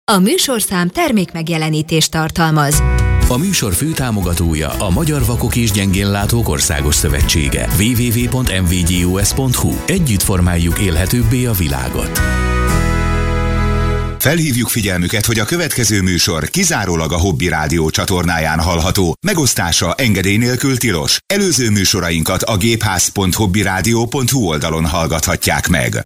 A műsorszám termékmegjelenítést tartalmaz. A műsor főtámogatója a Magyar Vakok és Gyengénlátók Országos Szövetsége. www.mvgus.hu. Együtt formáljuk élhetőbbé a világot. Felhívjuk figyelmüket, hogy a következő műsor kizárólag a Hobby Rádió csatornáján hallható. Megosztása engedély nélkül tilos. Előző műsorainkat a gépház.hobbyradio.hu oldalon hallgathatják meg.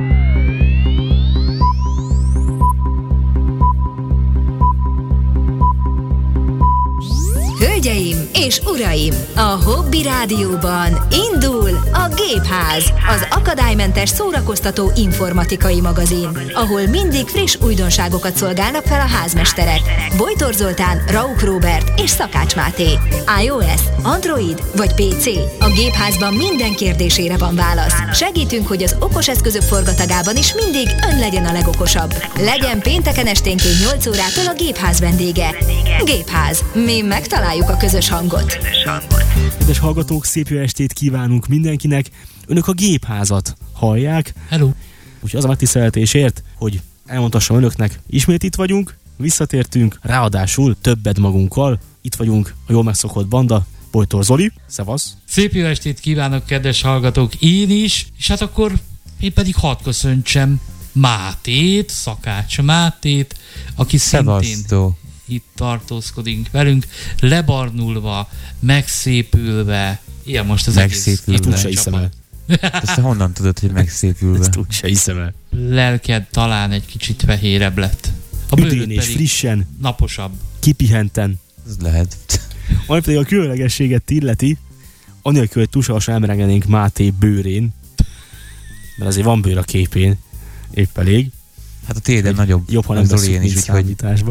Hölgyeim és uraim, a Hobby Rádióban indul a Gépház, az akadálymentes szórakoztató informatikai magazin, ahol mindig friss újdonságokat szolgálnak fel a házmesterek. Bojtor Zoltán, Rauk Róbert és Szakács Máté. iOS, Android vagy PC? A Gépházban minden kérdésére van válasz. Segítünk, hogy az okos eszközök forgatagában is mindig ön legyen a legokosabb. Legyen pénteken esténként 8 órától a Gépház vendége. Gépház. Mi megtaláljuk a közös hangot. Kedves hallgatók, szép jó estét kívánunk mindenkinek. Önök a Gépházat hallják. Hello. Úgyhogy az a megtiszteltetésért, hogy elmondhassam önöknek, ismét itt vagyunk, visszatértünk, ráadásul többet magunkkal. Itt vagyunk a jól megszokott banda, Bojtor Zoli, szevasz. Szép jó estét kívánok, kedves hallgatók, én is, és hát akkor én pedig hadd köszöntsem Mátét, Szakács Mátét, aki szintén itt tartózkodik velünk, lebarnulva, megszépülve. Ilyen most az megszépülve. Ezt úgy se hiszem el. Ezt honnan tudod, hogy megszépülve? Ezt úgy se hiszem el. Lelked talán egy kicsit fehérebb lett. A üdén és frissen. Naposabb. Kipihenten. Ez lehet. Ami pedig a különlegességet illeti, anélkül, hogy túlságosan elmerengenénk Máté bőrén, mert azért van bőr a képén, épp elég. Hát a térdem nagyobb. Jobb, ha nem veszünk is, számításba.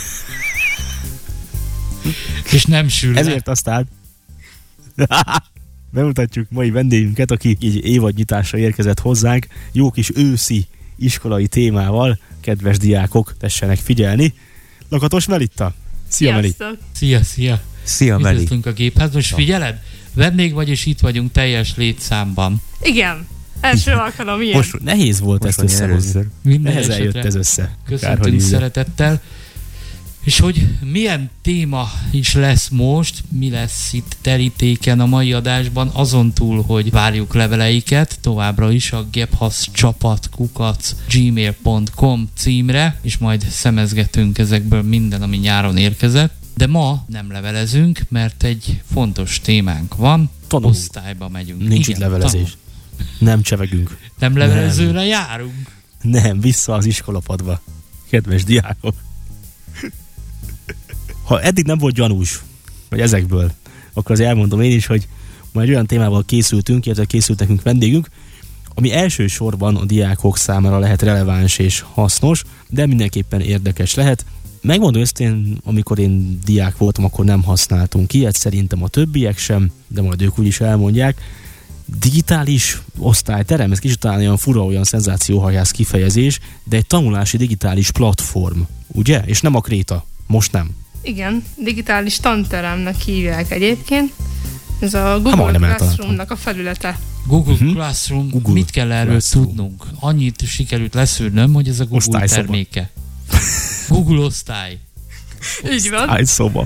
És nem sül. Ezért aztán bemutatjuk mai vendégünket, aki így évadnyitásra érkezett hozzánk, jó kis őszi iskolai témával. Kedves diákok, tessenek figyelni. Lakatos Melitta. Szia, Meli. Szia. Szia, Meli. Üdvözlünk a Gépház. Most figyeled? Vendég vagy, és itt vagyunk teljes létszámban. Igen. Első alkalom ilyen. Most nehéz volt ezt összehozni. Nehezen jött ez össze. Köszöntünk szeretettel. És hogy milyen téma is lesz most, mi lesz itt terítéken a mai adásban, azon túl, hogy várjuk leveleiket, továbbra is a gephazcsapat@gmail.com címre, és majd szemezgetünk ezekből minden, ami nyáron érkezett. De ma nem levelezünk, mert egy fontos témánk van. Osztályba megyünk. Nincs itt levelezés. Nem csevegünk. Nem levelezőre járunk. Nem, vissza az iskolapadba. Kedves diákok. Ha eddig nem volt gyanús, vagy ezekből, akkor azért elmondom én is, hogy ma egy olyan témával készültünk, illetve készült nekünk vendégünk, ami elsősorban a diákok számára lehet releváns és hasznos, de mindenképpen érdekes lehet. Megmondom őszintén, amikor én diák voltam, akkor nem használtunk ilyet, szerintem a többiek sem, de majd ők úgyis elmondják. Digitális osztályterem, ez kicsit talán olyan fura, olyan szenzációhajász kifejezés, de egy tanulási digitális platform, ugye? És nem a kréta, most nem. Igen, digitális tanteremnek hívják egyébként. Ez a Google Classroom-nak a felülete. Google Classroom, Google mit kell erről tudnunk? Annyit sikerült leszűrnöm, hogy ez a Google osztályszoba terméke. Google osztály. Így van. Osztályszoba.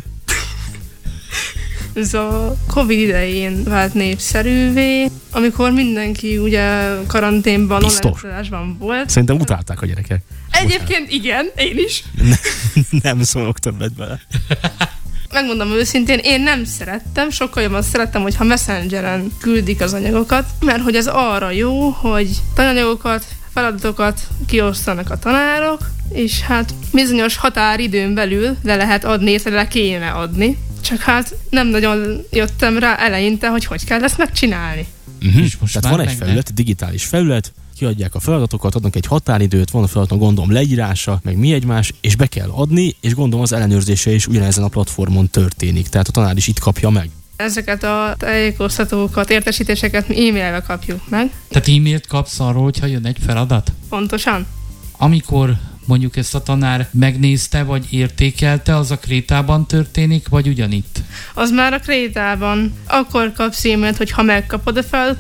Ez a Covid idején vált népszerűvé, amikor mindenki ugye karanténban, online volt. Szerintem utálták a gyerekek. Egyébként igen, én is. Nem szólok többet bele. Megmondom őszintén, én nem szerettem, sokkal jobban szerettem, hogyha Messengeren küldik az anyagokat, mert hogy ez arra jó, hogy tananyagokat, feladatokat kiosztanak a tanárok, és hát bizonyos határidőn belül le lehet adni, illetve le kéne adni. Csak hát nem nagyon jöttem rá eleinte, hogy kell ezt megcsinálni. Tehát van egy felület, digitális felület, kiadják a feladatokat, adnak egy határidőt, van a feladaton gondolom leírása, meg mi egymás, és be kell adni, és gondolom az ellenőrzése is ugyanezen a platformon történik. Tehát a tanár is itt kapja meg. Ezeket a tájékoztatókat, értesítéseket mi e-mailbe kapjuk meg. Tehát e-mailt kapsz arról, hogyha jön egy feladat? Pontosan. Amikor mondjuk ezt a tanár megnézte, vagy értékelte, az a krétában történik, vagy ugyanitt? Az már a krétában. Akkor kapsz e-mailt, hogy ha megkapod a feladatot,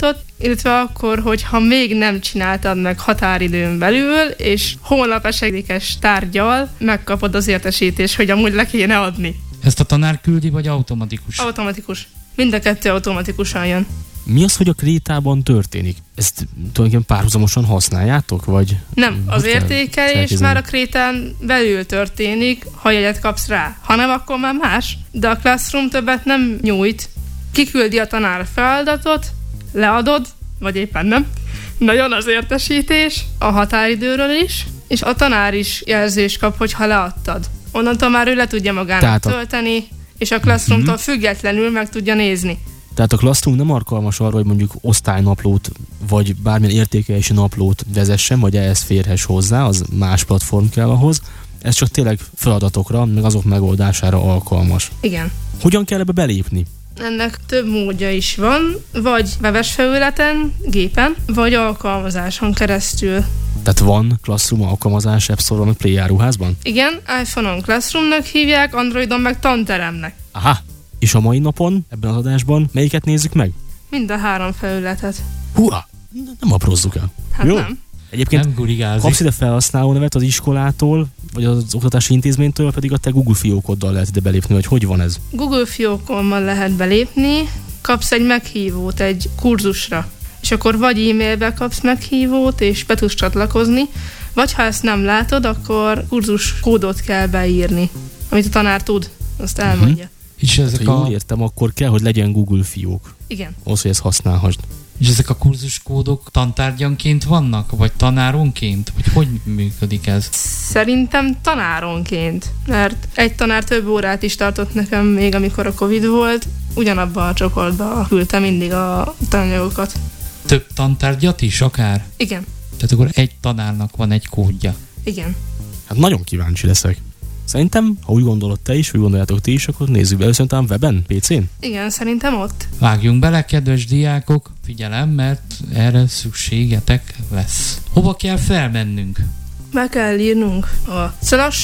illetve akkor, hogyha még nem csináltad meg határidőn belül, és holnap esedékes tárgyal megkapod az értesítést, hogy amúgy le kéne adni. Ezt a tanár küldi, vagy automatikus? Automatikus. Mind a kettő automatikusan jön. Mi az, hogy a krétában történik? Ezt tulajdonképpen párhuzamosan használjátok, vagy? Nem, az értékelés már a krétán belül történik, ha jegyet kapsz rá. Ha nem, akkor már más. De a Classroom többet nem nyújt. Kiküldi a tanár feladatot, leadod, vagy éppen nem. Nagyon az értesítés a határidőről is, és a tanár is jelzést kap, hogyha leadtad. Onnantól már ő le tudja magának tölteni, és a Classroom-tól függetlenül meg tudja nézni. Tehát a Classroom nem alkalmas arra, hogy mondjuk osztálynaplót, vagy bármilyen értékelési naplót vezessen, vagy ehhez férhess hozzá, az más platform kell ahhoz. Ez csak tényleg feladatokra, meg azok megoldására alkalmas. Igen. Hogyan kell ebbe belépni? Ennek több módja is van, vagy webes felületen, gépen, vagy alkalmazáson keresztül. Tehát van Classroom alkalmazás App Store-ban, meg Play áruházban? Igen, iPhone-on Classroomnak hívják, Androidon meg Tanteremnek. Aha! És a mai napon, ebben az adásban melyiket nézzük meg? Mind a 3 felületet. Húha! Nem aprózzuk el. Hát jó? Nem. Egyébként kapsz ide felhasználó nevet az iskolától, vagy az oktatási intézménytől, pedig a te Google fiókoddal lehet ide belépni, vagy hogy van ez? Google fiókommal lehet belépni, kapsz egy meghívót egy kurzusra, és akkor vagy e-mailbe kapsz meghívót, és be tudsz csatlakozni, vagy ha ezt nem látod, akkor kurzus kódot kell beírni, amit a tanár tud, azt elmondja. És ezek ha jól értem, akkor kell, hogy legyen Google fiók. Igen. Ahhoz, hogy ezt használhassd. És ezek a kurzuskódok tantárgyanként vannak, vagy tanáronként? Vagy hogy működik ez? Szerintem tanáronként, mert egy tanár több órát is tartott nekem még, amikor a Covid volt, ugyanabban a csoportba küldte mindig a tananyagokat. Több tantárgyat is akár? Igen. Tehát akkor egy tanárnak van egy kódja. Igen. Hát nagyon kíváncsi leszek. Szerintem, ha úgy gondolod te is, úgy gondoljátok ti is, akkor nézzük be szerintem weben, PC-n? Igen, szerintem ott. Vágjunk bele, kedves diákok, figyelem, mert erre szükségetek lesz. Hova kell felmennünk? Be kell írnunk a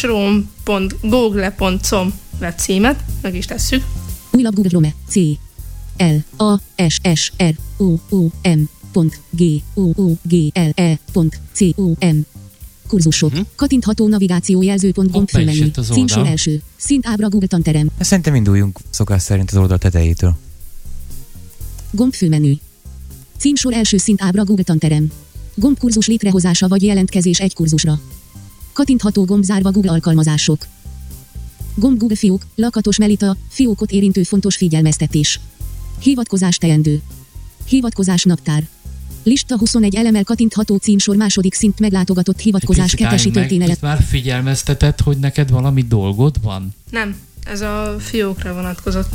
classroom.google.com webcímet, meg is tesszük. Újlap Google Chrome, C L A S S R O O M.google.com kurzusok. Kattintható navigáció jelzőpont gomb fölmenü. Címsor első. Szint ábra Google Tanterem. Szerintem induljunk szokás szerint az oldal tetejétől. Gomb fölmenü. Címsor első szint ábra Google Tanterem. Gomb kurzus létrehozása vagy jelentkezés egy kurzusra. Kattintható gomb zárva Google alkalmazások. Gomb Google fiók, lakatos Melita, fiókot érintő fontos figyelmeztetés. Hivatkozás teendő. Hivatkozás naptár. Lista 21 elemmel kattintható címsor második szint meglátogatott hivatkozás kettesi történet. Itt már figyelmeztetett, hogy neked valami dolgod van? Nem, ez a fiókra vonatkozott.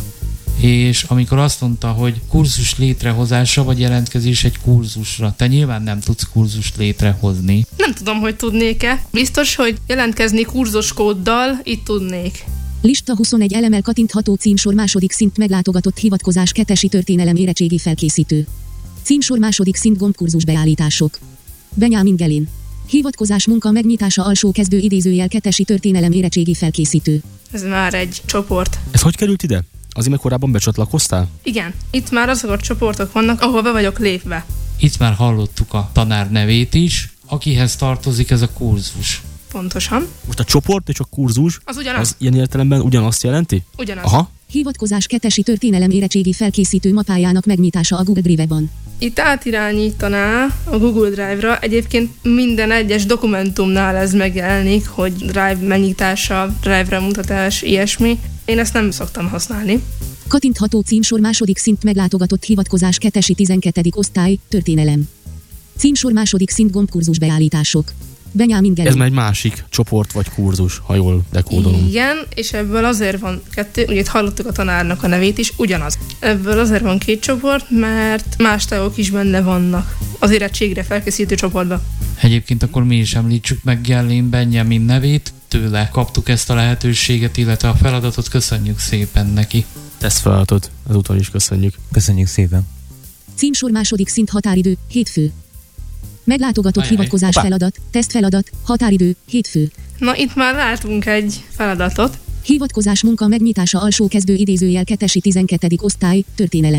És amikor azt mondta, hogy kurzus létrehozása vagy jelentkezés egy kurzusra, te nyilván nem tudsz kurzust létrehozni. Nem tudom, hogy tudnék-e. Biztos, hogy jelentkezni kurzuskóddal itt tudnék. Lista 21 elemmel kattintható címsor második szint meglátogatott hivatkozás kettesi történelem érettségi felkészítő. Címsor második szint gombkurzus beállítások. Benyámin Gelin. Hivatkozás munka megnyitása alsó kezdő idézőjel kettesi történelem érettségi felkészítő. Ez már egy csoport. Ez hogy került ide? Azért, mert korábban becsatlakoztál? Igen. Itt már azok a csoportok vannak, ahol be vagyok lépve. Itt már hallottuk a tanár nevét is, akihez tartozik ez a kurzus. Pontosan. Most a csoport és a kurzus az ugyanaz. Az ilyen értelemben ugyanazt jelenti? Ugyanaz. Aha. Hivatkozás kettesi történelem érettségi felkészítő mapájának megnyitása a Google Drive-ban. Itt átirányítaná a Google Drive-ra. Egyébként minden egyes dokumentumnál ez megjelenik, hogy Drive megnyitása, Drive-ra mutatás, ilyesmi. Én ezt nem szoktam használni. Kattintható címsor második szint meglátogatott hivatkozás kettesi 12. osztály, történelem. Címsor második szint gombkurzus beállítások. Benyámin Gelin. Ez már egy másik csoport vagy kurzus, ha jól dekódolom. Igen, és ebből azért van kettő, ugye itt hallottuk a tanárnak a nevét is, ugyanaz. Ebből azért van két csoport, mert más tagok is benne vannak az érettségre felkészítő csoportban. Egyébként akkor mi is említsük meg Gellén Benjamin nevét, tőle kaptuk ezt a lehetőséget, illetve a feladatot, köszönjük szépen neki. Ezt feladatot, ezúttal is köszönjük. Köszönjük szépen. Címsor második szint határidő, hétfő. Meglátogatott hivatkozás feladat, tesztfeladat, határidő, hétfő. Na itt már látunk egy feladatot. Hivatkozás munka megnyitása alsó kezdő idézőjel kettesi 12. osztály, történelem.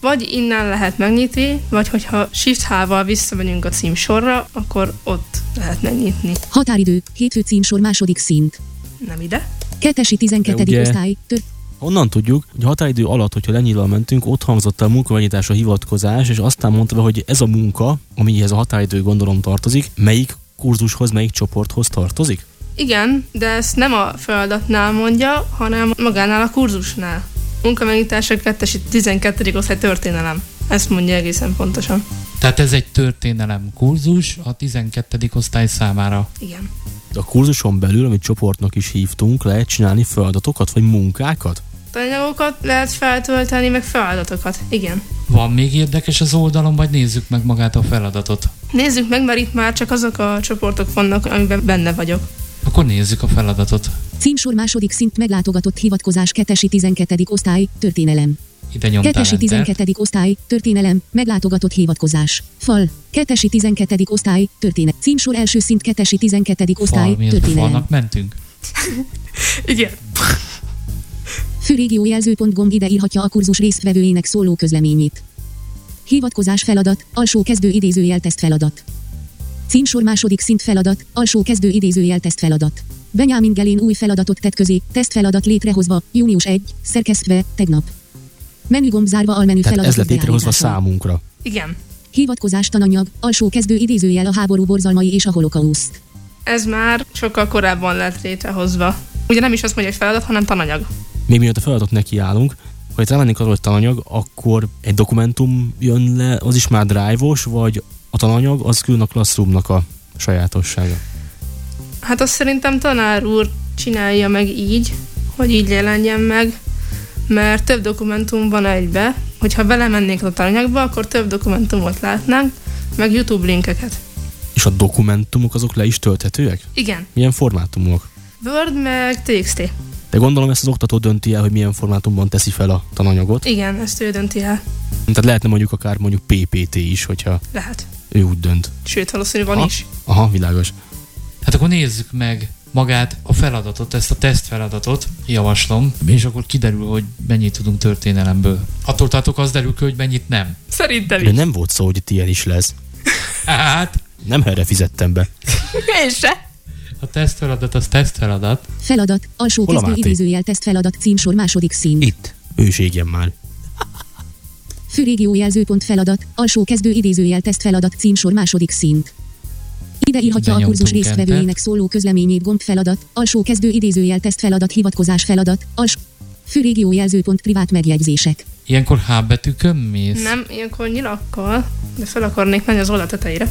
Vagy innen lehet megnyitni, vagy hogyha Shift-H-val visszamegyünk a címsorra, akkor ott lehet megnyitni. Határidő, hétfő címsor második szint. Nem ide. 2.-12. osztály. Onnan tudjuk, hogy a határidő alatt, hogyha lenyílva mentünk, ott hangzott a munkavállalításra hivatkozás, és aztán mondta be, hogy ez a munka, amihez a határidő gondolom tartozik, melyik kurzushoz, melyik csoporthoz tartozik? Igen, de ezt nem a feladatnál mondja, hanem magánál a kurzusnál. Munkavállalításra 2.-12. osztály történelem. Ezt mondja egészen pontosan. Tehát ez egy történelem kurzus a 12. osztály számára. Igen. De a kurzuson belül, amit csoportnak is hívtunk, lehet csinálni feladatokat, vagy munkákat? Tananyagokat lehet feltölteni, meg feladatokat. Igen. Van még érdekes az oldalon, vagy nézzük meg magát a feladatot? Nézzük meg, mert itt már csak azok a csoportok vannak, amiben benne vagyok. Akkor nézzük a feladatot. Címsor második szint meglátogatott hivatkozás 2.-12. osztály, történelem. Ide nyomtál 2.-12. osztály, történelem, meglátogatott hivatkozás. Fal, 2.-12. osztály, történet. Címsor első szint 2.-12. osztály, történelem. Falnak mentünk? Igen. Főrégiójelző.gomb ide írhatja a kurzus résztvevőjének szóló közleményét. Hivatkozás feladat, alsó kezdő idézőjel teszt feladat. Címsor második szint feladat, alsó kezdő idézőjel teszt feladat. Benyámin Gelén új feladatot tett közé, tesztfeladat létrehozva, június 1, szerkesztve, tegnap. Menügomb zárva almenü feladatot ez lett létrehozva számunkra. Igen. Hivatkozás tananyag, alsó kezdő idézőjel a háború borzalmai és a holokauszt. Ez már sokkal korábban lett létrehozva. Ugye nem is azt mondja, hogy feladat, hanem tananyag. Még mielőtt a feladatot nekiállunk, ha itt rámennénk arra, hogy tananyag, akkor egy dokumentum jön le, az is már drive-os, vagy a tananyag, az külön a Classroom-nak a sajátossága? Hát azt szerintem tanár úr csinálja meg így, hogy így jelenjen meg, mert több dokumentum van egybe. Hogyha belemennénk a tananyagba, akkor több dokumentumot látnánk, meg YouTube linkeket. És a dokumentumok azok le is tölthetőek? Igen. Milyen formátumok? Word meg TXT. De gondolom ezt az oktató dönti el, hogy milyen formátumban teszi fel a tananyagot. Igen, ezt ő dönti el. Tehát lehetne mondjuk PPT is, hogyha lehet. Ő úgy dönt. Sőt, valószínűleg van is. Aha, világos. Hát akkor nézzük meg magát a feladatot, ezt a tesztfeladatot, javaslom, és akkor kiderül, hogy mennyit tudunk történelemből. Attól tartok, az derül ki, hogy mennyit nem. Szerintem is. De nem volt szó, hogy itt ilyen is lesz. Hát. Nem erre fizettem be. Én se. A tesztfeladat az tesztfeladat. Feladat, alsó kezdő idézőjel tesztfeladat, címsor második szint. Itt. Őségjen már. Főrégiójelző.pont feladat, alsó kezdő idézőjel tesztfeladat, címsor második szint. Ide írhatja a kurzus résztvevőjének szóló közleményét gomb feladat, alsó kezdő idézőjel tesztfeladat, hivatkozás feladat, alsó főrégiójelző.pont privát megjegyzések. Ilyenkor H betűkön mész? Nem, ilyenkor nyilakkal, de fel akarnék menni az oldal tetejére.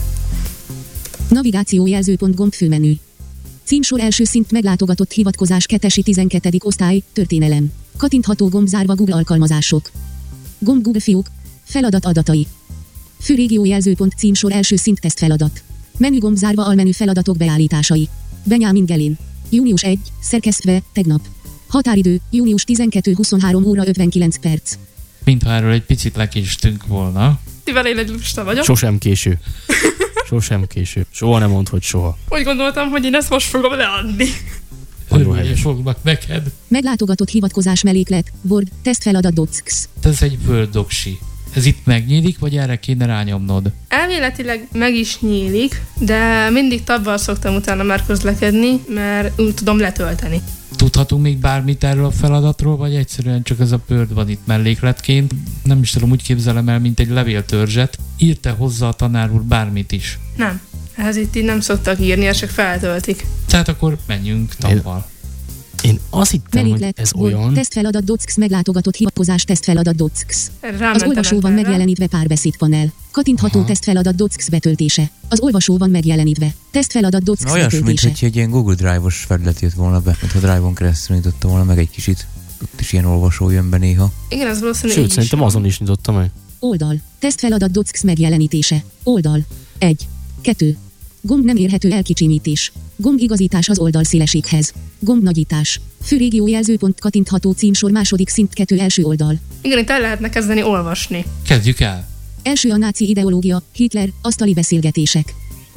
Navigációjelző.pont gomb főmenü. Címsor első szint meglátogatott hivatkozás 2.-12. osztály, történelem. Kattintható gomb zárva Google alkalmazások. Gomb Google fiók, feladat adatai. Főrégiójelző.pont címsor első szint teszt feladat. Menügomb zárva almenü feladatok beállításai. Benyámin Gelén. Június 1, szerkesztve, tegnap. Határidő, június 12-23 óra 59 perc. Mintha erről egy picit lekéstünk volna. Mivel én egy lusta vagyok. Sosem késő. Sosem késő. Soha nem mondd, hogy soha. Úgy gondoltam, hogy én ezt most fogom leadni. Örülni fognak neked. Meglátogatott hivatkozás melléklet, Word, tesztfeladat docs. Ez egy Word doksi. Ez itt megnyílik, vagy erre kéne rányomnod? Elméletileg meg is nyílik, de mindig tabbal szoktam utána már közlekedni, mert úgy tudom letölteni. Tudhatunk még bármit erről a feladatról, vagy egyszerűen csak ez a Word van itt mellékletként? Nem is tudom, úgy képzelem el, mint egy levéltörzset. Írte hozzá a tanár úr bármit is? Nem. Ehhez itt így nem szoktak írni, ezt csak feltöltik. Tehát akkor menjünk tavval. Én azt hittem, hogy ez olyan... Tesztfeladat docs, meglátogatott hivatkozás tesztfeladat docs. Az olvasóban megjelenítve párbeszédpanel. Kattintható tesztfeladat docs betöltése. Az olvasóban megjelenítve. Tesztfeladat docs betöltése. Olyas, mintha egy ilyen Google Drive-os felület jött volna be, mintha Drive-on keresztül nyitotta volna meg egy kicsit. Ott is ilyen olvasó jön be néha. Igen, ez valószínűleg. Sőt, szerintem azon is nyitotta meg. Oldal. Tesztfeladat docs megjelenítése. Oldal. 1. 2. Gomb nem érhető elkicsinyítés. Gomb igazítás az oldalszélességhez. Gomb nagyítás. Főrégiójelző.pont kattintható címsor második szint 2 első oldal. Igen, itt el lehetne kezdeni olvasni. Kezdjük el. Első a náci ideológia, Hitler, asztali beszélgetések.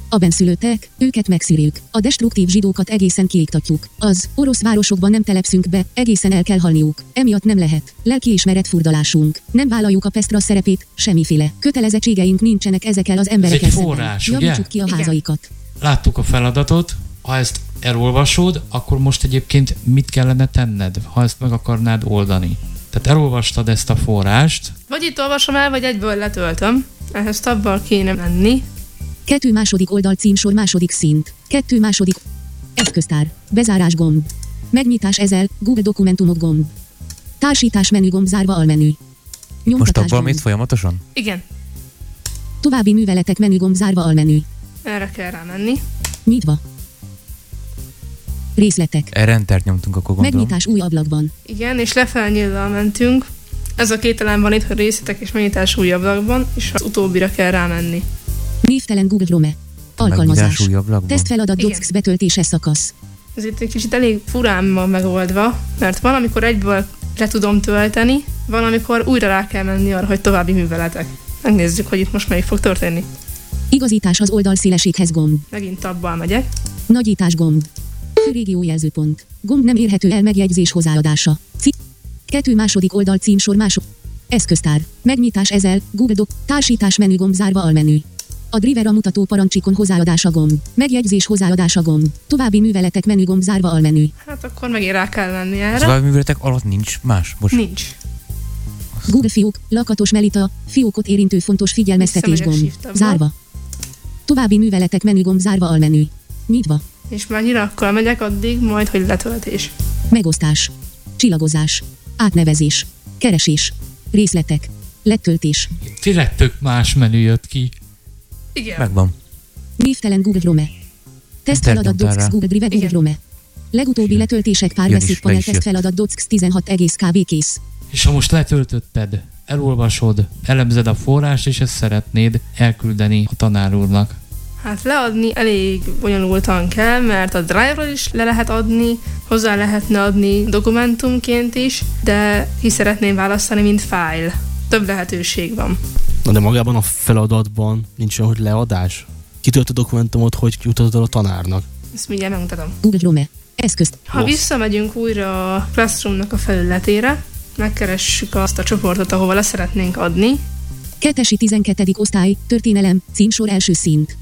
A benszülöttek, őket megszűrjük. A destruktív zsidókat egészen kiiktatjuk. Az orosz városokban nem telepszünk be, egészen el kell halniuk. Emiatt nem lehet. Lelkiismeret furdalásunk. Nem vállaljuk a Pestra szerepét, semmiféle. Kötelezettségeink nincsenek ezekkel az emberekkel szemben. Forrás, javítsuk ki a házaikat. Láttuk a feladatot, ha ezt elolvasod, akkor most egyébként mit kellene tenned, ha ezt meg akarnád oldani? Tehát elolvastad ezt a forrást. Vagy itt olvasom el, vagy egyből letöltöm. Ehhez tabbal kéne menni. 2. második oldal címsor második szint. 2. második eszköztár. Bezárás gomb. Megnyitás ezel, Google dokumentumok gomb. Társítás menü gomb zárva almenü. Most abban valamit folyamatosan? Igen. További műveletek menü gomb zárva almenü. Erre kell rámenni. Nyitva. Részletek. Erre entert nyomtunk, akkor gondolom. Megnyitás új ablakban. Igen, és lefelnyíllal mentünk. Ez a két elem van itt, hogy részletek és megnyitás új ablakban, és az utóbbira kell rámenni. Névtelen Google Chrome. Alkalmazás. új ablakban? Tesztfeladat docx betöltése szakasz. Ez itt egy kicsit elég furán van megoldva, mert van, amikor egyből le tudom tölteni, van, amikor újra rá kell menni arra, hogy további műveletek. Megnézzük, hogy itt most melyik fog történni. Igazítás az oldal szélességhez gomb. Megint tabbal megyek. Nagyítás gomb. Főrégió jelzőpont. Gomb nem érhető el megjegyzés hozzáadása. 2. második oldal címsor eszköztár. Megnyitás ezel, Google Doc. Társítás menü gomb zárva almenü. A driver a mutató parancsikon hozzáadása gomb. Megjegyzés hozzáadása gomb. További műveletek menü gomb zárva almenü. Hát akkor megint rá kell menni erre. További műveletek alatt nincs más? Bocs. Nincs. Google fiók, lakatos melita, fiókot érintő fontos figyelmeztetés gomb. Zárva. További műveletek menü gomb zárva almenü. Nyitva. És már nyirakkal megyek addig, majd hogy letöltés. Megosztás. Csillagozás. Átnevezés. Keresés. Részletek. Letöltés. Tényleg tök más menü jött ki. Igen. Megvan. Névtelen Google Chrome. Tesztfeladat docx Google Drive Google Chrome. Legutóbbi letöltések párbeszéd panel tesztfeladat docx 16 egész kb. Kész. És ha most letöltötted, elolvasod, elemzed a forrást, és ezt szeretnéd elküldeni a tanár úrnak. Hát leadni elég bonyolultan kell, mert a Drive-ról is le lehet adni, hozzá lehetne adni dokumentumként is, de ki szeretném választani, mint file. Több lehetőség van. Na de magában a feladatban nincs olyan, hogy leadás? Kitölt a dokumentumot, hogy jutatod a tanárnak? Ezt mindjárt megmutatom. Google Chrome. Eszközt. Ha visszamegyünk újra a Classroom-nak a felületére, megkeressük azt a csoportot, ahova le szeretnénk adni. 2. 12. osztály, történelem, címsor első szint.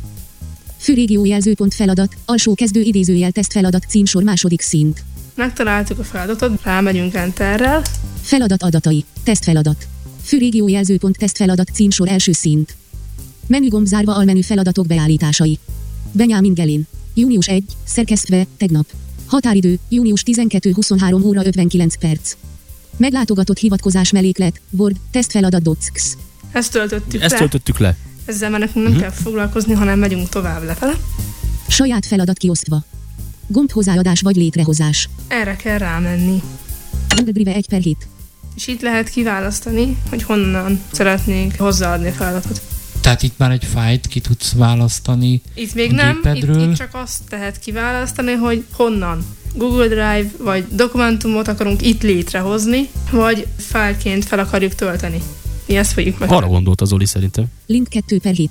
Főrégió jelzőpont feladat, alsó kezdő idézőjel tesztfeladat címsor második szint. Megtaláltuk a feladatot, rámegyünk Enterrel. Feladat adatai, tesztfeladat. Főrégió jelzőpont tesztfeladat címsor első szint. Menügomb zárva almenü feladatok beállításai. Benyámin Gelin. Június 1, szerkesztve, tegnap. Határidő, június 12-23 óra 59 perc. Meglátogatott hivatkozás melléklet, Word, tesztfeladat docx. Ezt töltöttük Ezt le. töltöttük le. Ezzel már nekünk nem kell foglalkozni, hanem megyünk tovább lefele. Saját feladat kiosztva. Gomb hozzáadás vagy létrehozás. Erre kell rámenni. Google Drive 1/7. És itt lehet kiválasztani, hogy honnan szeretnénk hozzáadni a feladatot. Tehát itt már egy fájlt ki tudsz választani. Itt még a nem, gépedről. itt csak azt lehet kiválasztani, hogy honnan. Google Drive vagy dokumentumot akarunk itt létrehozni, vagy fájlként fel akarjuk tölteni. Mi ezt fogjuk meg. Arra gondolt az Zoli szerintem. Link 2/7.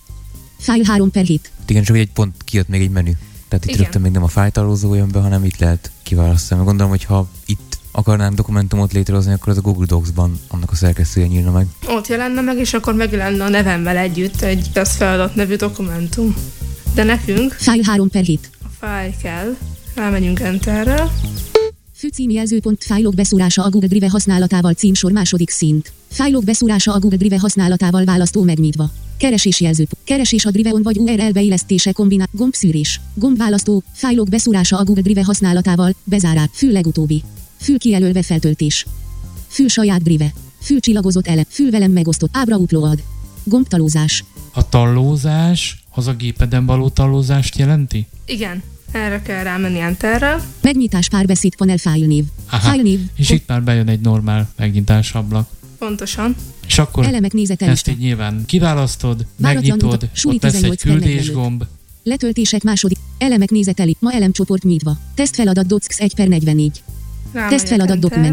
File 3/7. Igen, csak egy pont kijött még egy menü. Tehát itt Igen. rögtön még nem a fájltárolózó jön be, hanem itt lehet kiválasztani. Mert gondolom, hogy ha itt akarnánk dokumentumot létrehozni, akkor az a Google Docs-ban annak a szerkesztője nyílna meg. Ott jelenne meg, és akkor megjelenne a nevemmel együtt egy tesztfeladat nevű dokumentum. De nekünk File 3/7. a fájl kell, rámegyünk Enterrel. Főcímjelzőpont fájlok beszúrása a Google Drive használatával címsor második szint. Fájlok beszúrása a Google Drive használatával választó megnyitva. Keresés jelzőpont. Keresés a Drive-on vagy URL beillesztése kombinál. Gombszűrés. Gombválasztó. Fájlok beszúrása a Google Drive használatával. Bezárás. Fül legutóbbi. Fül kijelölve feltöltés. Fül saját Drive. Fül csillagozott elem. Fül velem megosztott. Ábra upload. Gombtalózás. A tallózás az a gépeden való tallózást jelenti? Igen, erre kell rámenni Enterrel. Megnyitás párbeszéd panel fájlnév. Aha, Fájlnév. és itt már bejön egy normál megnyitás ablak. Pontosan. És akkor Elemek nézete ezt lista. így nyilván kiválasztod, Váratlan megnyitod, utat, suli ott lesz egy 18 küldésgomb, Letöltések második. Elemek nézeteli. Ma elemcsoport nyitva. Tesztfeladat docx 1/44. Rámegyek Tesztfeladat Enterrel. dokumentum.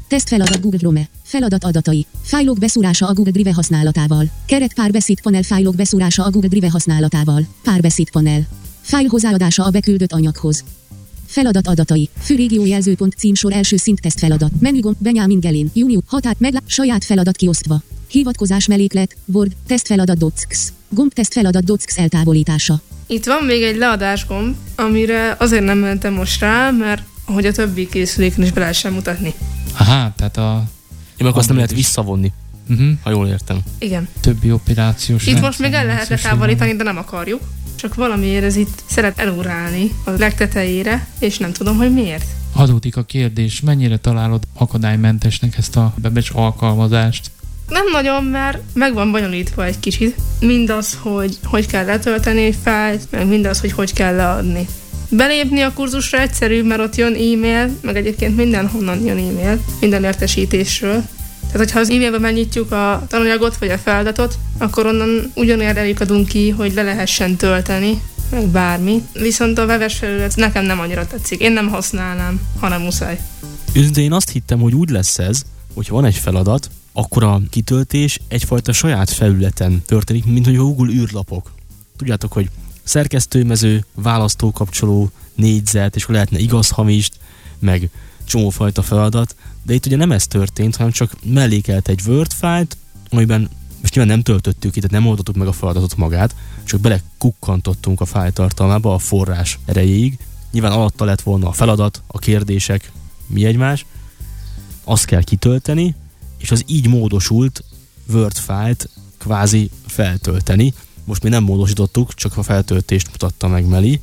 Tesztfeladat Google Chrome. Feladat adatai. Fájlok beszúrása a Google Drive használatával. Keret párbeszéd panel. Fájlok beszúrása a Google Drive használatával. Párbeszéd panel. Fájl hozzáadása a beküldött anyaghoz. Feladat adatai. Főrégió jelzőpont címsor első szint tesztfeladat. Menügomb Benyámin Gelén. Június határ saját feladat kiosztva. Hivatkozás melléklet. Word. Tesztfeladat docx. Gomb tesztfeladat docx eltávolítása. Itt van még egy leadás gomb, amire azért nem mentem most rá, mert hogy a többi készüléken is be lehessen mutatni. Aha, tehát a... Én meg azt nem lehet visszavonni, ha jól értem. Igen. Többi operációs Itt most még el lehet letávolítani, de nem akarjuk. Csak valamiért ez itt szeret elugrálni a legtetejére, és nem tudom, hogy miért. Adódik a kérdés, mennyire találod akadálymentesnek ezt a webes alkalmazást? Nem nagyon, mert meg van bonyolítva egy kicsit. Mindaz, hogy kell letölteni egy fájlt, meg mindaz, hogy kell leadni. Belépni a kurzusra egyszerű, mert ott jön e-mail, meg egyébként mindenhonnan jön e-mail, minden értesítésről. Tehát, hogyha az e-mailbe megnyitjuk a tananyagot vagy a feladatot, akkor onnan ugyanilyen adunk ki, hogy le lehessen tölteni, meg bármi. Viszont a webes felület nekem nem annyira tetszik. Én nem használnám, hanem muszáj. Őszintén én azt hittem, hogy úgy lesz ez, hogyha van egy feladat, akkor a kitöltés egyfajta saját felületen történik, mint hogy a Google űrlapok. Tudjátok, hogy szerkesztőmező, választókapcsoló, négyzet, és akkor lehetne igaz-hamist, meg csomófajta feladat, de itt ugye nem ez történt, hanem csak mellékelt egy Word fájlt, amiben most nyilván nem töltöttük ki, tehát nem oldottuk meg a feladatot magát, csak belekukkantottunk a fájl tartalmába a forrás erejéig. Nyilván alatta lett volna a feladat, a kérdések, mi egymás, azt kell kitölteni, és az így módosult Word fájlt kvázi feltölteni. Most mi nem módosítottuk, csak a feltöltést mutatta meg Meli.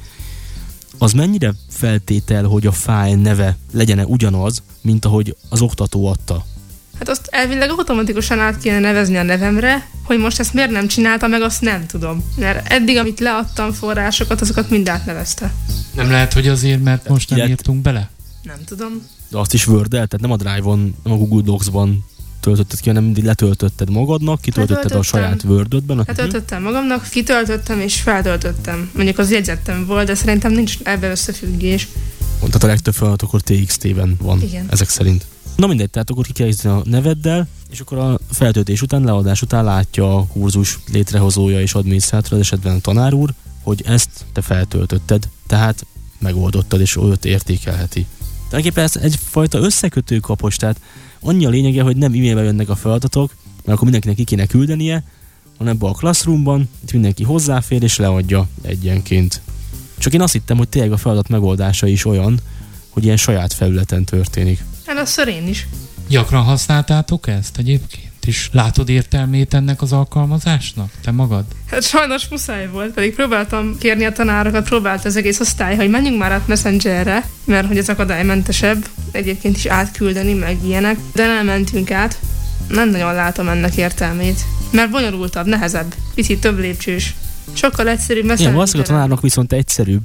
Az mennyire feltétel, hogy a fájl neve legyen ugyanaz, mint ahogy az oktató adta? Hát azt elvileg automatikusan át kéne nevezni a nevemre, hogy most ezt miért nem csinálta meg, azt nem tudom. Mert eddig, amit leadtam forrásokat, azokat mind átnevezte. Nem lehet, hogy azért, mert most nem írtunk bele? Nem tudom. De azt is Word-el, tehát nem a Drive-on, nem a Google Docs-ban töltötted ki, hanem mindig letöltötted magadnak, kitöltötted a saját Word-ödben. Letöltöttem magamnak, kitöltöttem és feltöltöttem. Mondjuk az jegyzettem volt, de szerintem nincs ebben összefüggés. Tehát a legtöbb feladat akkor TXT-ben van. Igen. Ezek szerint. Na mindegy, tehát akkor ki kell a neveddel, és akkor a feltöltés után, leadás után látja a kurzus létrehozója és adminisztrátor, esetben a tanár úr, hogy ezt te feltöltötted, tehát megoldottad, és őt értékelheti. Tulajdonképpen ez egyfajta összekötő kapos, tehát annyi a lényege, hogy nem e-mailbe jönnek a feladatok, mert akkor mindenkinek ki kéne küldenie, hanem ebbe a Classroomban, itt mindenki hozzáfér és leadja egyenként. Csak én azt hittem, hogy tényleg a feladat megoldása is olyan, hogy ilyen saját felületen történik. Hát azt én is. Gyakran használtátok ezt egyébként? És látod értelmét ennek az alkalmazásnak? Te magad? Hát sajnos muszáj volt, pedig próbáltam kérni a tanárokat, próbált az egész osztály, hogy menjünk már át Messengerre, mert hogy ez akadálymentesebb, egyébként is átküldeni, meg ilyenek, de nem mentünk át. Nem nagyon látom ennek értelmét, mert bonyolultabb, nehezebb, picit több lépcsős. Sokkal egyszerűbb Messenger. Igen, valószínűleg a tanárnak viszont egyszerűbb.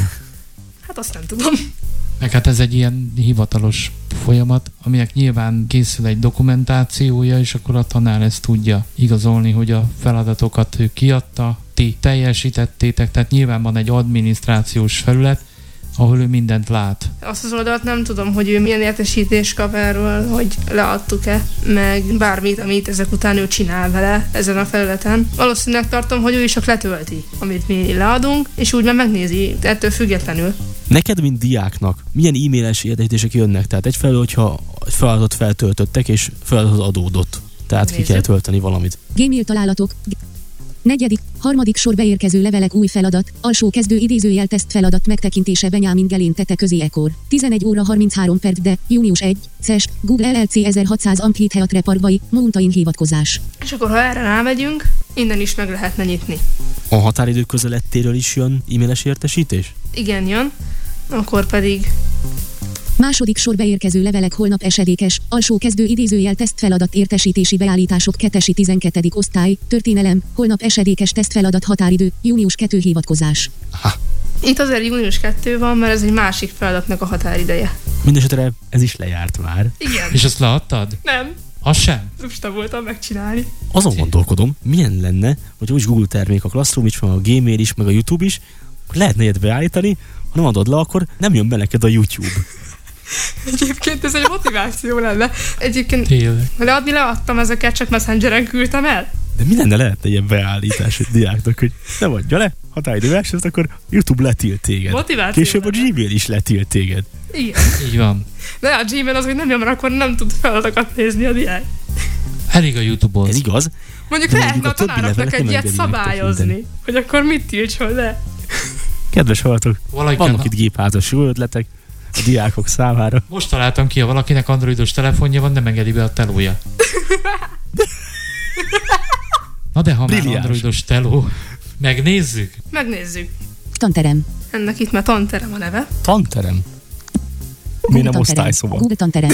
Hát azt nem tudom. Meg hát ez egy ilyen hivatalos folyamat, aminek nyilván készül egy dokumentációja, és akkor a tanár ezt tudja igazolni, hogy a feladatokat ő kiadta, ti teljesítettétek, tehát nyilván van egy adminisztrációs felület, ahol ő mindent lát. Azt az oldalt nem tudom, hogy ő milyen értesítést kap erről, hogy leadtuk-e, meg bármit, amit ezek után ő csinál vele ezen a felületen. Valószínűleg tartom, hogy ő is csak letölti, amit mi leadunk, és úgy már megnézi, ettől függetlenül. Neked, mint diáknak, milyen e-mailes értesítések jönnek? Tehát egyfelől, hogyha feladatot feltöltöttek, és feladat adódott. Tehát ki kell tölteni valamit. Gmail találatok. Negyedik, harmadik sorba érkező levelek új feladat, alsó kezdő idézőjel teszt feladat megtekintése Benyámin Gelén tete közé ekor. 11 óra 33 perc de, június 1, CES, Google LLC 1600 Amp Hit Heatre Parkbai, Mountain hivatkozás. És akkor ha erre rámegyünk, innen is meg lehetne nyitni. A határidők közelettéről is jön e-mailes értesítés? Igen, jön. Akkor pedig... Második sorba érkező levelek holnap esedékes, alsó kezdő idézőjel tesztfeladat értesítési beállítások 12. osztály, történelem, holnap esedékes tesztfeladat határidő, június 2 hivatkozás. Aha. Itt azért június 2 van, mert ez egy másik feladatnak a határideje. Mindenesetre ez is lejárt már. Igen. És azt leadtad? Nem. Az sem? Lusta voltam megcsinálni. Azon gondolkodom, milyen lenne, hogy úgy Google termék, a Classroom is, meg a Gmail is, meg a YouTube is, hogy lehetne ilyet beállítani, ha nem adod le, akkor nem jön be neked a YouTube. Egyébként ez egy motiváció lenne. Egyébként Tényleg. leadtam ezeket, csak Messengeren küldtem el. De mi lenne lehetne ilyen beállítás egy diáknak, hogy nem adja le, határidős, ezt akkor YouTube letilt téged. Motiváció. Később a Gmail is letilt téged. Igen. Így van. De a Gmail az, hogy nem jön, mert akkor nem tud feladatokat nézni a diák. Elég a YouTube-hoz. Ez igaz? Mondjuk De lehetne a mondjuk a többi tanároknak levelet egy nem ilyet engedi szabályozni, megtekinteni. hogy akkor mit tiltson le. Kedves hallgatók, Valaki vannak itt gépházas jó ötletek a diákok számára. Most találtam ki, ha valakinek androidos telefonja van, nem engedi be a telója. Na de ha már Brilliáns. androidos teló, megnézzük. Megnézzük. Tanterem. Ennek itt már tanterem a neve. Tanterem. Google Mi nem tanterem. osztályszoba? Google tanterem.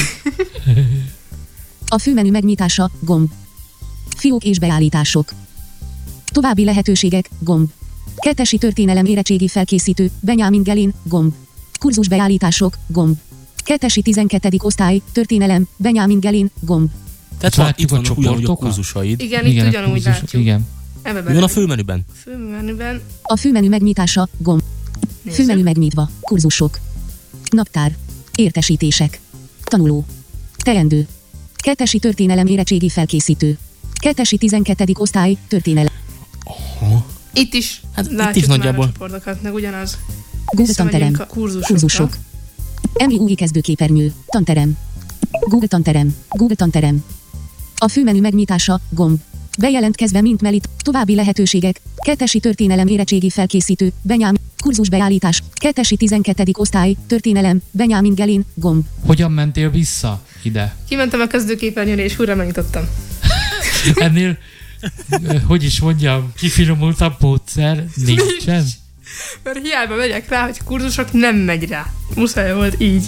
A főmenü megnyitása, gomb. Fiók és beállítások. További lehetőségek, gomb. Kettesi történelem érettségi felkészítő, Benjamin Gelin, gomb. Kurzus beállítások, gomb. Kettesi 12. osztály, történelem, Benjamin Gelin, gomb. Tehát Látjuk itt a vannak ugyanúgy a csoportokat? kurzusaid. Igen, itt ugyanúgy látjuk. Igen. Ebbe Mi van a főmenüben? főmenüben? A főmenü megnyitása, gomb. Nézzük. Főmenü megnyitva, kurzusok. Naptár. Értesítések. Tanuló. Teendő. Kettesi történelem érettségi felkészítő. Kettesi 12. osztály, történelem. Itt is Hát itt látjuk is már nagyjából. a csoportokat, meg ugyanaz. Google tanterem. Visszamegyünk a kurzusokra. Kurzusok. MIUI kezdőképernyő. Tanterem. Google tanterem. Google tanterem. A főmenü megnyitása, gomb. Bejelentkezve mint melit. További lehetőségek. Kettesi történelem érettségi felkészítő. Benyám. Kurzus beállítás. Kettesi 12. osztály. Történelem. Benjamin Gelin. Gomb. Hogyan mentél vissza ide? Kimentem a kezdőképernyőre, és újra megnyitottam. Ennél, hogy is mondjam, kifinomultabb módszer nincsen? Mert hiába megyek rá, hogy kurzusok, nem megy rá. Muszáj volt így.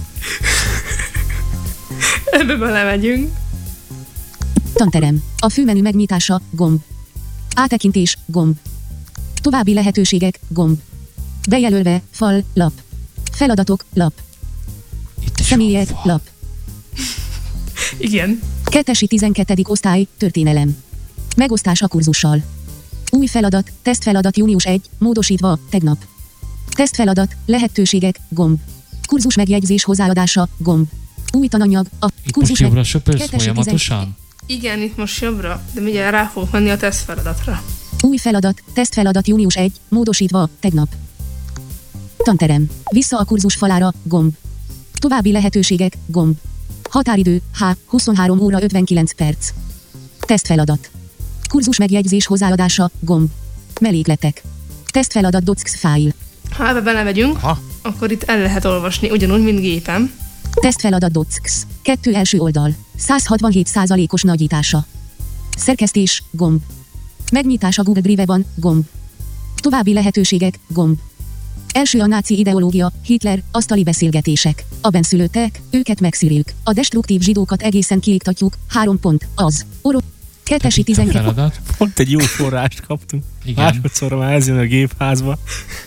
Ebbe belemegyünk. Tanterem. A főmenü megnyitása, gomb. Áttekintés, gomb. További lehetőségek, gomb. Bejelölve, fal, lap. Feladatok, lap. Itt is Személyek, van. lap. Igen. Kettesi 12. osztály, történelem. Megosztás a kurzussal. Új feladat, tesztfeladat június 1, módosítva, tegnap. Tesztfeladat, lehetőségek, gomb. Kurzus megjegyzés hozzáadása, gomb. Új tananyag, a Itt kurzus most jobbra söpörsz Kettesi folyamatosan? Igen, itt most jobbra, de mindjárt rá fogok menni a tesztfeladatra. Új feladat, tesztfeladat június 1, módosítva, tegnap. Tanterem. Vissza a kurzus falára, gomb. További lehetőségek, gomb. Határidő, 23 óra 59 perc. Tesztfeladat. Kurzus megjegyzés hozzáadása, gomb. Mellékletek. Tesztfeladat docx fájl. Ha ebbe belemegyünk, akkor itt el lehet olvasni, ugyanúgy, mint gépen. Tesztfeladat docx. 2 első oldal. 167%-os nagyítása. Szerkesztés, gomb. Megnyitás a Google Drive-ban, gomb. További lehetőségek, gomb. Első a náci ideológia, Hitler, asztali beszélgetések. A benszülöttek, őket megszűrjük. A destruktív zsidókat egészen kiiktatjuk, 3 pont, az. Kettesi Itt a 12. feladat. Pont egy jó forrást kaptunk. Igen. Másodszorra már ez jön a gépházba.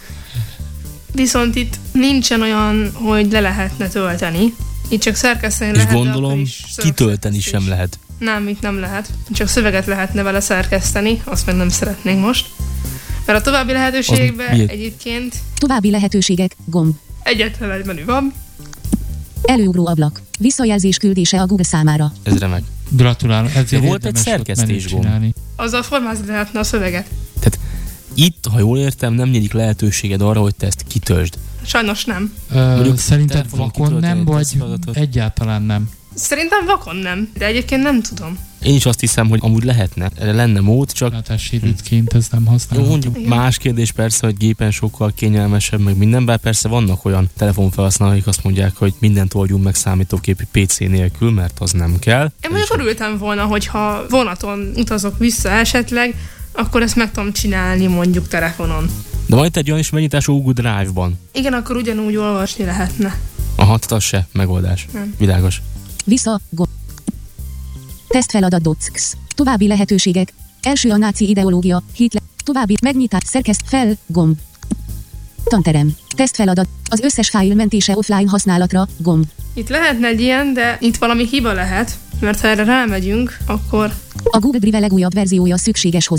Viszont itt nincsen olyan, hogy le lehetne tölteni. Itt csak szerkeszteni És lehet, de akkor gondolom, is kitölteni szövegszerkesztés. sem lehet. Nem, itt nem lehet. Csak szöveget lehetne vele szerkeszteni, azt meg nem szeretnénk most. Mert a további Az lehetőségben miért? egyébként További lehetőségek, gomb. egyetlen egy menü van. Előugró ablak. Visszajelzés küldése a Google számára. Ez remek. Gratulálok, ezért De volt egy érdemes ott szerkesztés menüt gomb. csinálni. Azzal formázni lehetne a szöveget. Tehát itt, ha jól értem, nem nyílik lehetőséged arra, hogy te ezt kitöltsd. Sajnos nem. Mondjuk Szerinted telefonon vakon kitölteni nem, egy vagy tesztfeladatot? egyáltalán nem? Szerintem vakon nem, de egyébként nem tudom. Én is azt hiszem, hogy amúgy lehetne. Erre lenne mód, csak Látásérültként ez nem jó, használható. mondjuk Igen. más kérdés persze, hogy gépen sokkal kényelmesebb, meg minden, bár persze vannak olyan telefonfelhasználók, akik azt mondják, hogy mindent oldjunk meg számítógépi PC nélkül, mert az nem kell. Én mondjuk örültem volna, hogyha vonaton utazok vissza esetleg, akkor ezt meg tudom csinálni mondjuk telefonon. De majd egy olyan is megnyitású Google Drive-ban. Igen, akkor ugyanúgy olvasni lehetne. Aha, tehát az se megoldás. Nem. Világos. Vissza, gomb. Tesztfeladat docx. További lehetőségek. Első a náci ideológia, Hitler. További megnyitás, szerkeszt, fel, gomb. Tanterem. Tesztfeladat. Az összes fájl mentése offline használatra, gomb. Itt lehetne egy ilyen, de itt valami hiba lehet, mert ha erre rámegyünk, akkor A Google Drive legújabb verziója szükséges hozzá.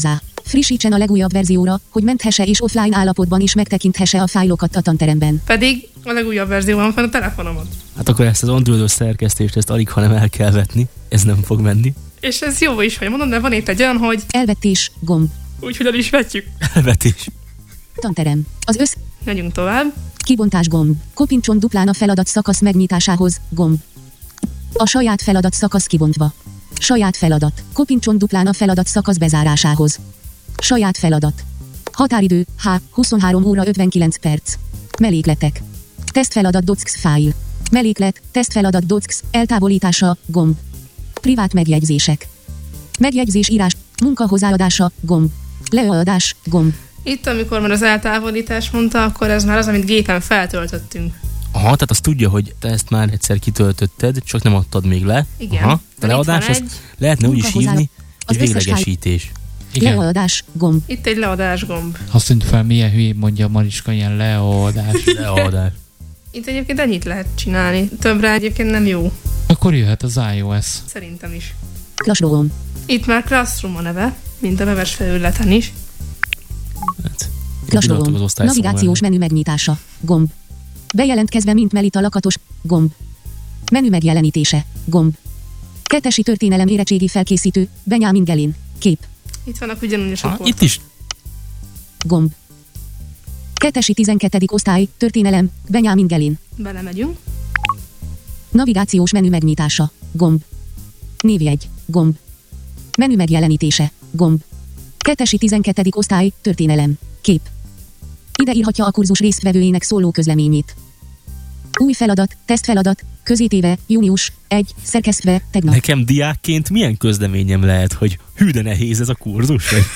Frissítsen a legújabb verzióra, hogy menthesse és offline állapotban is megtekinthesse a fájlokat a tanteremben. Pedig a legújabb verzió van fenn a telefonomon. Hát akkor ezt az Androidos szerkesztést, ezt alig, hanem el kell vetni. Ez nem fog menni. És ez jó is, hogy mondom, de van itt egy olyan, hogy Elvetés, gomb. úgyhogy el is vetjük. Elvetés. Tanterem. Megyünk tovább. Kibontás gomb. Kopincson duplán a feladat szakasz megnyitásához, gomb. A saját feladat szakasz kibontva. Saját feladat. Kopincson duplán a feladat szakasz bezárásához. Saját feladat. Határidő, 23 óra 59 perc. Mellékletek. Tesztfeladat docx fájl. Melléklet, tesztfeladat docx, eltávolítása, gomb. Privát megjegyzések. Megjegyzés írás, munka hozzáadása, gomb. Leadás, gomb. Itt, amikor már az eltávolítás mondta, akkor ez már az, amit gépen feltöltöttünk. Aha, tehát azt tudja, hogy te ezt már egyszer kitöltötted, csak nem adtad még le. Igen. Aha, a leadás, ezt lehetne úgy is hívni, hogy véglegesítés. Igen. Leadás, gomb. Itt egy leadás gomb. Azt tűnt fel, milyen hülyén mondja a Mariska, ilyen leadás. Leadás. Itt egyébként ennyit lehet csinálni. Többre egyébként nem jó. Akkor jöhet az iOS. Szerintem is. Classroom. Itt már Classroom a neve, mint a webes felületen is. Hát, Classroom. Navigációs menü megnyitása, gomb. Bejelentkezve, mint Melita Lakatos, gomb. Menü megjelenítése, gomb. Kettesi történelem érettségi felkészítő, Benyámin Gelin, kép, Itt vannak ugyanúgy a csoportok. itt is. gomb. Kettesi 12. osztály, történelem, Benyámin Gelin. Belemegyünk. Navigációs menü megnyitása, gomb. Névjegy, gomb. Menü megjelenítése, gomb. Kettesi 12. osztály, történelem, kép. Ide írhatja a kurzus résztvevőjének szóló közleményét. Új feladat, tesztfeladat, közétéve, június, 1, szerkesztve, tegnap. Nekem diákként milyen közleményem lehet, hogy hű de nehéz ez a kurzus? Vagy?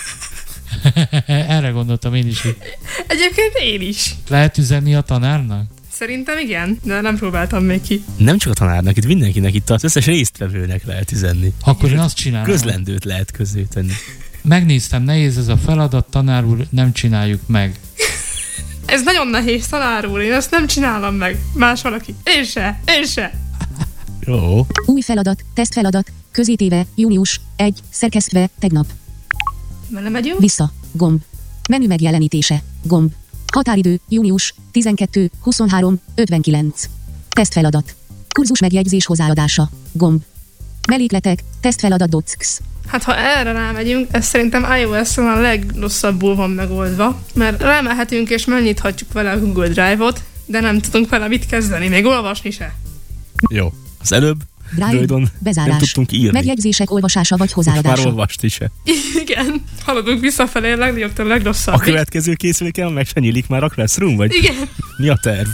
Erre gondoltam én is, hogy Egyébként én is. lehet üzenni a tanárnak? Szerintem igen, de nem próbáltam még ki. Nem csak a tanárnak, itt mindenkinek, itt az összes résztvevőnek lehet üzenni. Akkor én azt csinálom. Közlendőt lehet közé tenni. Megnéztem, nehéz ez a feladat, tanár úr, nem csináljuk meg. Ez nagyon nehéz, tanár úr, én ezt nem csinálom meg. Más valaki. Én se. Jó. Új feladat, tesztfeladat, közétéve, június, 1, szerkesztve, tegnap. Belemegyünk. Vissza, gomb. Menü megjelenítése, gomb. Határidő, június, 12, 23, 59. Tesztfeladat. Kurzus megjegyzés hozzáadása, gomb. Mellékletek, tesztfeladat docx. Hát ha erre rámegyünk, ez szerintem iOS-on a legrosszabbul van megoldva, mert rámehetünk és megnyithatjuk vele a Google Drive-ot, de nem tudunk vele mit kezdeni, még olvasni se. Jó. Az előbb Drive, Droidon bezárás. nem tudtunk írni. Megjegyzések olvasása vagy Most már hozzáadása. olvasti se. Igen, haladunk visszafelé, a legnagyobbtól a legrosszabb. A következő készüléken meg se nyílik már a Classroom, vagy Igen. mi a terv?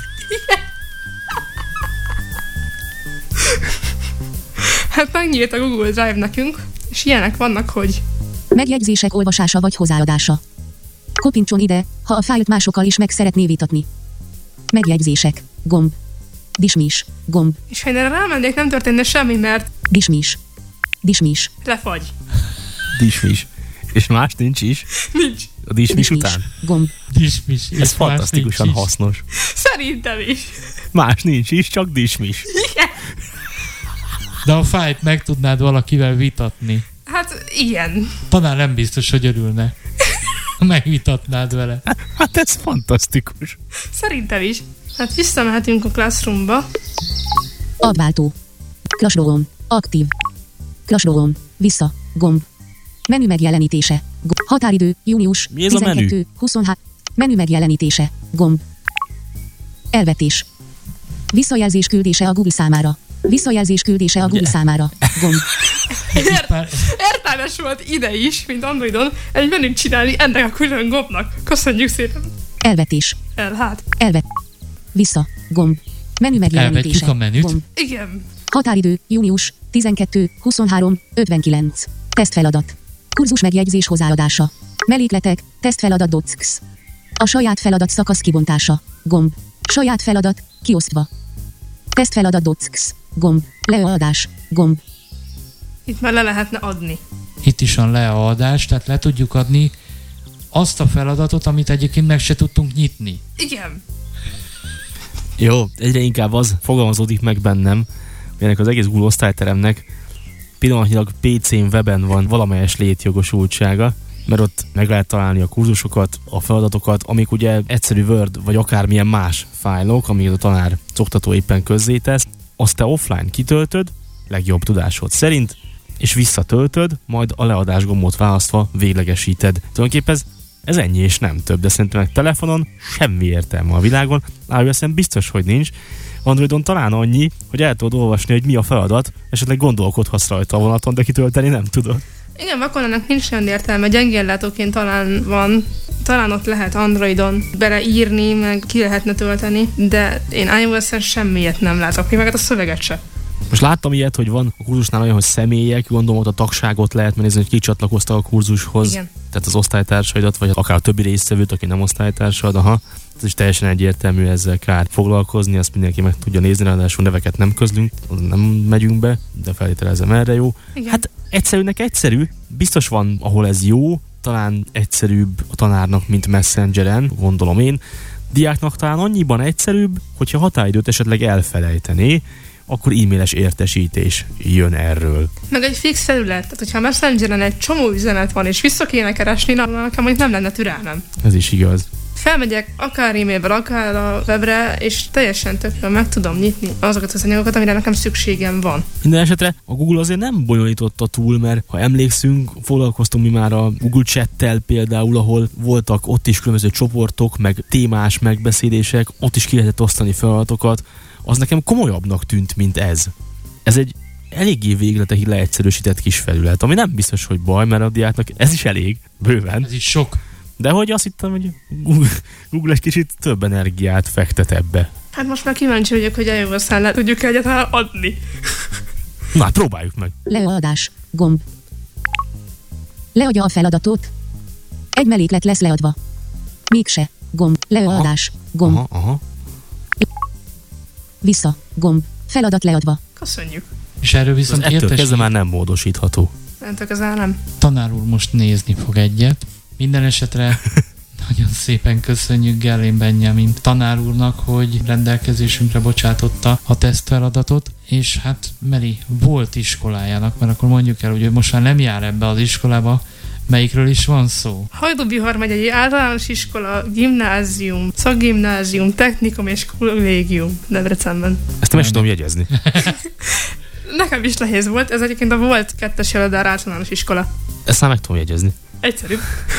Hát megnyílt a Google Drive nekünk, és ilyenek vannak, hogy Megjegyzések olvasása vagy hozzáadása. Kopincson ide, ha a fájlt másokkal is meg szeretné vitatni. Megjegyzések, gomb. Dismiss, gomb. és ha én erre rámennék, nem történne semmi, mert Dismiss. Dismiss. lefagy. Dismiss. És más nincs is? Nincs. A dismiss Dismiss. után? Gomb. Dismiss. Ez fantasztikusan hasznos. Szerintem is. Más nincs is, csak dismiss. De a fájt meg tudnád valakivel vitatni. Hát ilyen. Tanár nem biztos, hogy örülne. Megvitatnád vele. Hát ez fantasztikus. Szerintem is. Hát visszamehetünk a Classroomba. Abváltó. Classroom. Aktív. Classroom. Vissza. Gomb. Menü megjelenítése. Határidő, június, Mi ez a menü? 12, 23. Menü megjelenítése. Gomb. Elvetés. Visszajelzés küldése a Google számára. Visszajelzés küldése a Google számára. Gomb. Értelmes volt ide is, mint Androidon, egy menüt csinálni ennek a külön gombnak. Köszönjük szépen. Elvetés. Hát. Elvet. Vissza. Gomb. Menü megjelenítése. Elvetjük a menüt? Gomb. Igen. Határidő, június, 12, 23, 59. Tesztfeladat. Kurzus megjegyzés hozzáadása. Mellékletek, tesztfeladat docx. A saját feladat szakasz kibontása. Gomb. Saját feladat, kiosztva. Tesztfeladat docx. Gomb. Leadás. Gomb. Itt már le lehetne adni. Itt is van leadás, tehát le tudjuk adni azt a feladatot, amit egyébként meg se tudtunk nyitni. Igen. Jó, egyre inkább az fogalmazódik meg bennem, hogy ennek az egész Google osztályteremnek pillanatnyilag PC-n weben van valamelyes létjogosultsága, mert ott meg lehet találni a kurzusokat, a feladatokat, amik ugye egyszerű Word vagy akármilyen más fájlok, amiket a tanár oktató éppen közzétesz, azt te offline kitöltöd, legjobb tudásod szerint, és visszatöltöd, majd a leadás gombot választva véglegesíted. Tulajdonképpen ez ennyi és nem több, de szerintem meg telefonon semmi értelme a világon, iOS-en biztos, hogy nincs. Androidon talán annyi, hogy el tudod olvasni, hogy mi a feladat, esetleg gondolkodhatsz rajta a vonaton, de kitölteni nem tudod. Igen, vakon ennek nincs olyan értelme, gyengéllátóként talán van, talán ott lehet Androidon beleírni, meg ki lehetne tölteni, de én iOS-en semmiet nem látok, meg a szöveget se. Most láttam ilyet, hogy van a kurzusnál olyan, hogy személyek, gondolom ott a tagságot lehet nézni, hogy ki csatlakoztak a kurzushoz. Igen. Tehát az osztálytársaidat, vagy akár a többi résztvevőt, aki nem osztálytársad, ez is teljesen egyértelmű, ezzel kár foglalkozni, azt mindenki meg tudja nézni, ráadásul neveket nem közlünk, nem megyünk be, de feltételezem erre jó. Igen. Hát egyszerűnek egyszerű, biztos van, ahol ez jó, talán egyszerűbb a tanárnak, mint Messengeren, gondolom én. Diáknak talán annyiban egyszerűbb, hogyha határidőt esetleg elfelejtené, akkor e-mailes értesítés jön erről. Meg egy fix felület, tehát hogyha a Messengeren egy csomó üzenet van, és vissza kéne keresni, nekem hogy nem lenne türelmem. Ez is igaz. Felmegyek akár e-mailben, akár a webre, és teljesen tökéletesen meg tudom nyitni azokat az anyagokat, amire nekem szükségem van. Minden esetre a Google azért nem bonyolította túl, mert ha emlékszünk, foglalkoztunk mi már a Google Chat-tel például, ahol voltak ott is különböző csoportok, meg témás megbeszélések, ott is ki lehetett osztani feladatokat. Az nekem komolyabbnak tűnt, mint ez. Ez egy eléggé végletekig leegyszerűsített kis felület, ami nem biztos, hogy baj, mert a diáknak ez is elég, bőven. Ez is sok. De hogy azt hittem, hogy Google egy kicsit több energiát fektet ebbe. Hát most már kíváncsi vagyok, hogy iOS-en le tudjuk egyáltalán adni. Na, hát próbáljuk meg. Leadás. Gomb. Leadja a feladatot. Egy melléklet lesz leadva. Mégse. Gomb. Leadás. Gomb. Aha. Vissza. Gomb. Feladat leadva. Köszönjük. És erről viszont ettől kezdve már nem módosítható. Mentök az állam. Tanár úr most nézni fog egyet. Minden esetre nagyon szépen köszönjük Gellén Benjamin tanár úrnak, hogy rendelkezésünkre bocsátotta a tesztfeladatot, és hát Meli volt iskolájának, mert akkor mondjuk el, hogy ő most már nem jár ebbe az iskolába. Melyikről is van szó? Hajdú-Bihar megyei általános iskola, gimnázium, szakgimnázium, technikum és kollégium Debrecenben. Ezt nem is tudom jegyezni. Nekem is nehéz volt, ez egyébként a volt 2-es Jeladár általános iskola. Ezt már meg tudom jegyezni. Egyszerű.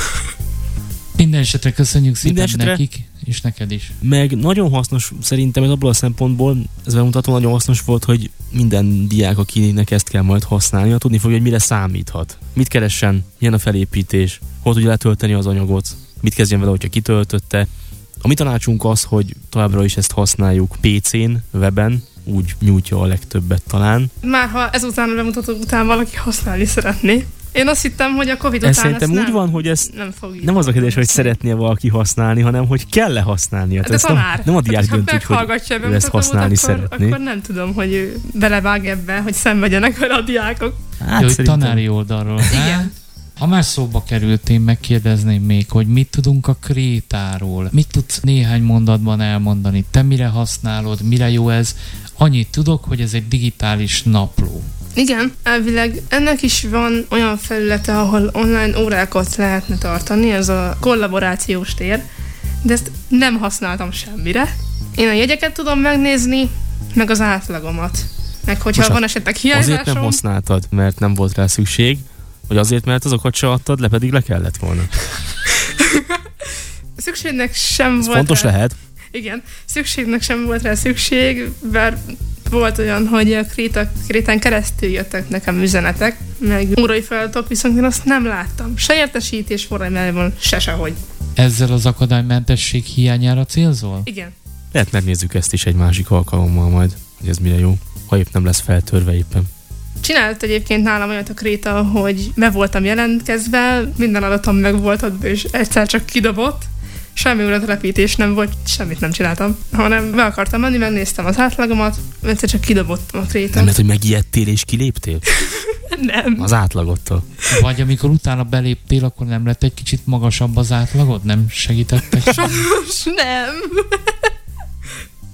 Minden esetre köszönjük szépen nekik, és neked is. Meg nagyon hasznos, szerintem ez abból a szempontból, ez bemutató nagyon hasznos volt, hogy minden diák, akinek ezt kell majd használnia, tudni fogja, hogy mire számíthat. Mit keressen, milyen a felépítés, hol tudja letölteni az anyagot, mit kezdjen vele, hogyha kitöltötte. A mi tanácsunk az, hogy továbbra is ezt használjuk PC-n, weben, úgy nyújtja a legtöbbet talán. Már ha ezután a bemutató után valaki használni szeretné. Én azt hittem, hogy a Covid után szerintem úgy van, hogy ez nem az a kérdés, hogy szeretné valaki használni, hanem hogy kell-e használnia. De tanár. Nem a diák döntik, hogy ő ezt használni szeretné. Akkor nem tudom, hogy ő belevág ebbe, hogy szenvedjenek vele a diákok. Hát hogy tanári oldalról. Igen. Ha már szóba került, én megkérdezném még, hogy mit tudunk a krétáról. Mit tudsz néhány mondatban elmondani? Te mire használod? Mire jó ez? Annyit tudok, hogy ez egy digitális napló. Igen, elvileg ennek is van olyan felülete, ahol online órákat lehetne tartani, ez a kollaborációs tér, de ezt nem használtam semmire. Én a jegyeket tudom megnézni, meg az átlagomat. Meg hogyha most van esetleg hiányzásom... Azért nem használtad, mert nem volt rá szükség, vagy azért, mert azokat se adtad le, pedig le kellett volna. Szükségnek sem ez volt fontos rá... lehet. Igen, szükségnek sem volt rá szükség, bár volt olyan, hogy a krétán keresztül jöttek nekem üzenetek, meg órai feladatok, viszont én azt nem láttam. Se értesítés formájában, sehogy. Ezzel az akadálymentesség hiányára célzol? Igen. Lehet megnézzük ezt is egy másik alkalommal majd, hogy ez mire jó, ha épp nem lesz feltörve éppen. Csinált egyébként nálam olyat a kréta, hogy be voltam jelentkezve, minden adatom meg volt ott, és egyszer csak kidobott. Semmi adatrepítés nem volt, semmit nem csináltam, hanem be akartam menni, megnéztem az átlagomat, egyszer csak kidobottam a krétát. Nem lehet, hogy megijedtél és kiléptél? Nem. Az átlagottól. Vagy amikor utána beléptél, akkor nem lett egy kicsit magasabb az átlagod? Nem segítettek? Sajnos nem.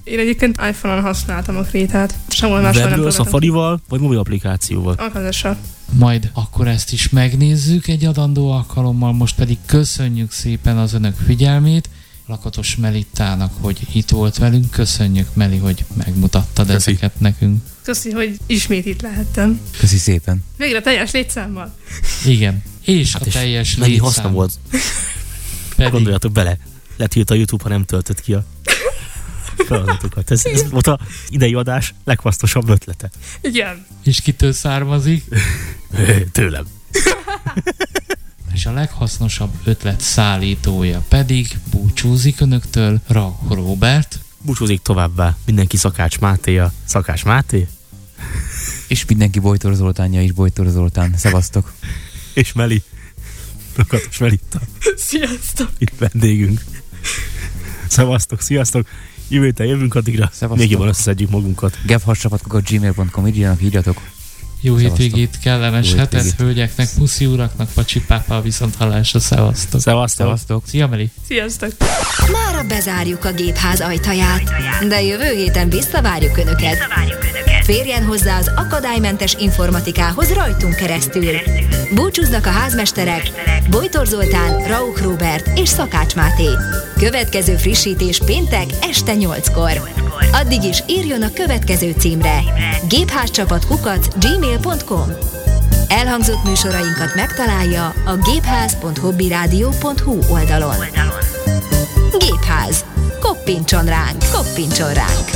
Én egyébként iPhone-on használtam a Krétát. Sehol máshol nem Webből, Safarival, vagy mobil applikációval? Alkalmazással. Majd akkor ezt is megnézzük egy adandó alkalommal, most pedig köszönjük szépen az önök figyelmét. Lakatos Melittának, hogy itt volt velünk. Köszönjük, Meli, hogy megmutattad ezeket nekünk. Köszi, hogy ismét itt lehettem. Köszi szépen. Végre teljes létszámmal. Igen. És hát a teljes létszám. Haszna volt. Gondoljatok bele. Letilt a YouTube, ha nem töltött ki a feladatokat. Ez volt az idei adás leghasznosabb ötlete. Igen. És kitől származik? Tőlem. És a leghasznosabb ötlet szállítója pedig búcsúzik önöktől Rauch Róbert. Búcsúzik továbbá mindenki Szakács Mátéja. Szakács Máté. És mindenki Bojtor Zoltánja is Bojtor Zoltán. Szevasztok. És Meli. Lakatos Melitta. Sziasztok. Itt vendégünk. Szevasztok, sziasztok. Jövő héten jövünk addigra. Szevasztok. Még jobban összeszedjük magunkat. gevhassapatkok@gmail.com írjatok. Jó Szevasztok. hétvégét, kellemes Jó hetet hétvégét. hölgyeknek, puszi uraknak, pacsi pápá, viszonthallásra, szevasztok. Szevasztok. Szia, Meli. Sziasztok. Mára bezárjuk a gépház ajtaját, de jövő héten visszavárjuk Önöket. Férjen hozzá az akadálymentes informatikához rajtunk keresztül. Búcsúznak a házmesterek Bojtor Zoltán, Rauch Róbert és Szakács Máté. Következő frissítés péntek este 8-kor. Addig is írjon a következő címre: gépházcsapat@gmail.com. Elhangzott műsorainkat megtalálja a gépház.hobbyradio.hu oldalon. Gépház. Koppintson ránk, koppintson ránk.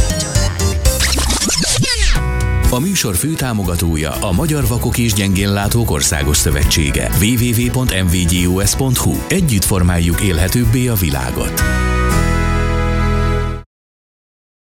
A műsor főtámogatója a Magyar Vakok és Gyengénlátók Országos Szövetsége. www.mvgus.hu. Együtt formáljuk élhetőbbé a világot.